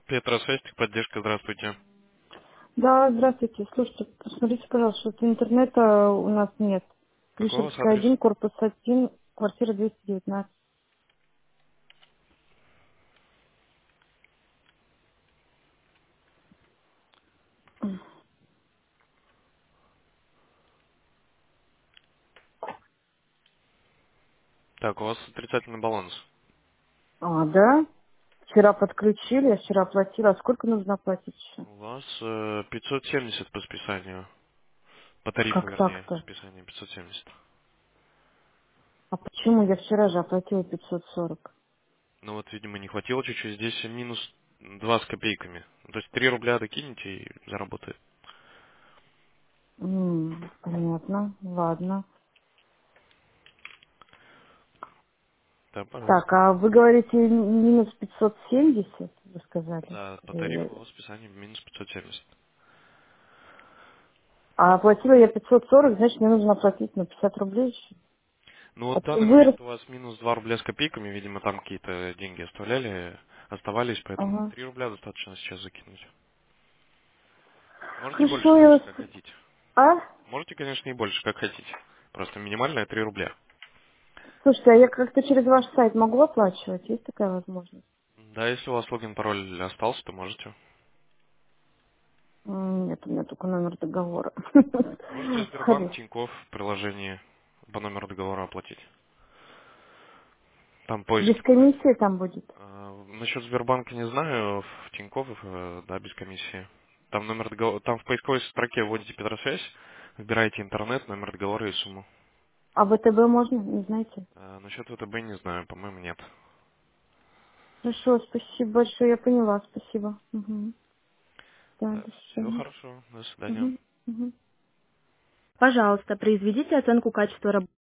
Петросвязь, техподдержка, здравствуйте. Да, здравствуйте. Слушайте, посмотрите, пожалуйста, вот интернета у нас нет. Какой у вас Клишевская, адрес? 1, корпус 1, квартира 219. Так, у вас отрицательный баланс. А, да? Вчера подключили, я вчера оплатила. А сколько нужно оплатить еще? У вас 570 по списанию. По тарифу, Как вернее, так-то? списание 570. А почему я вчера же оплатила 540? Ну вот, видимо, не хватило чуть-чуть. Здесь минус 2 с копейками. То есть 3 рубля докинете и заработает. Понятно, ладно. Да, Так, пожалуйста. а вы говорите минус 570, вы сказали? Да, по Или- тарифу списание минус 570. А оплатила я 540, значит, мне нужно оплатить на 50 рублей еще. Ну вот в Это данный вырос. момент у вас минус 2 рубля с копейками. Видимо, там какие-то деньги оставляли, оставались, поэтому Ага. 3 рубля достаточно сейчас закинуть. Можете больше, Хорошо, я конечно, вас... как хотите. А? Можете, конечно, и больше, как хотите. Просто минимальная 3 рубля. Слушайте, а я как-то через ваш сайт могу оплачивать? Есть такая возможность? Да, если у вас логин, пароль остался, то можете. Нет, у меня только номер договора. Можете Сбербанк, Хорошо. Тинькофф в приложении по номеру договора оплатить. Там поиск. Без комиссии там будет? Насчет Сбербанка не знаю, в Тинькофф, да, без комиссии. Там номер договора, там в поисковой строке вводите Петросвязь, выбираете интернет, номер договора и сумму. А ВТБ можно? Не знаете? Насчет ВТБ не знаю, по-моему, нет. Хорошо, спасибо большое, я поняла, спасибо. Мгм. Да, Да, до все свидания. хорошо, до свидания. Мгм. Мгм. Пожалуйста, произведите оценку качества работы.